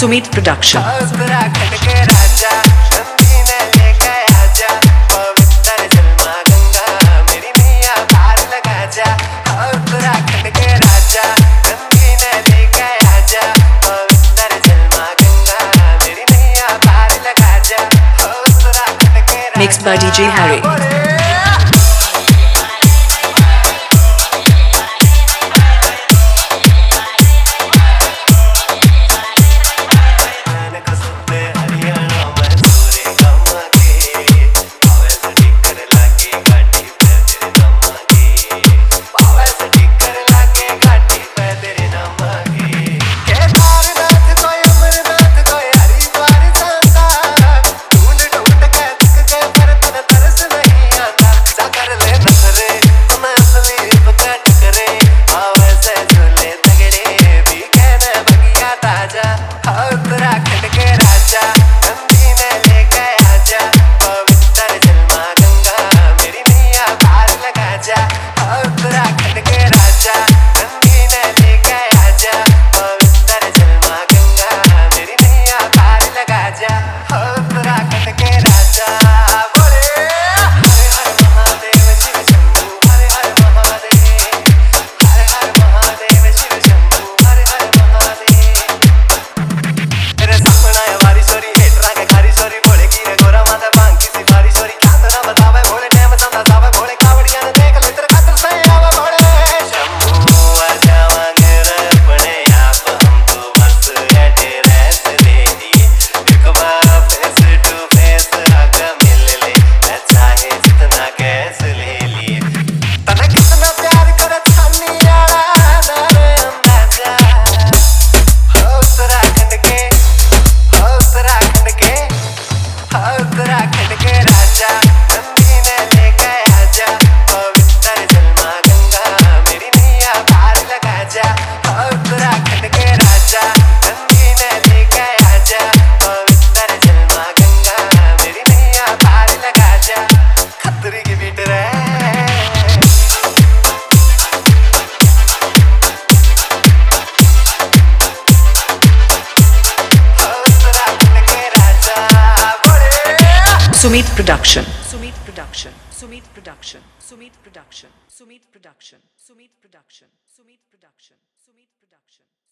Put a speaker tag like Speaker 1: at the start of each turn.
Speaker 1: Sumit production.
Speaker 2: Uttarakhand के राजा नंदी ने लेके आजा, पवित्र जलमा गंगा मेरी मैया पार लगा जा। उत्तराखंड के राजा नंदी ने लेके आजा, पवित्र जलमा गंगा मेरी मैया पार लगा जा। उत्तराखंड के राजा
Speaker 1: mixed by DJ Harry. Uttarakhand के राजा नंदी ने लेके आजा, पवित्र जलमा गंगा मेरी मैया पार लगा जा। उत्तराखंड के राजा नंदी ने लेके आजा, पवित्र जलमा गंगा मेरी मैया पार लगा जा। उत्तराखंड के राजा बोले हरे हर महादेव शिव शंभू, हरे हर महादेव, हरे हर महादेव शिव शंभू, हरे हर महादेव। तेरे सपना है बारी सोरी हेट रंग खारी सोरी बोले की रे गोरा माता बांग किसी बारी सोरी क्या तो ना बतावे भोले नेम संदा सावे भोले कावड़िया ने देख ले तेरे खातर से आवे भोले। शंभू आजा मांगे अपने आप हम तो बस एड्रेस दे दी, एक बार फेस टू फेस आके मिल ले, चाहे जितना कैस ले लिए। तने कितना प्यार करे छानिया नारे अंदाजा। उत्तराखंड के उत्तराखंड के राजा नंदी ने लेके आजा, पवित्र जलमा गंगा मेरी मैया पार लगा जा। उत्तराखंड के राजा नंदी ने लेके आजा, पवित्र जलमा गंगा मेरी मैया पार लगा जा। खतरी की बीट रे Sumit production, Sumit production, Sumit production, Sumit production, Sumit production, Sumit production, Sumit production, Sumit production.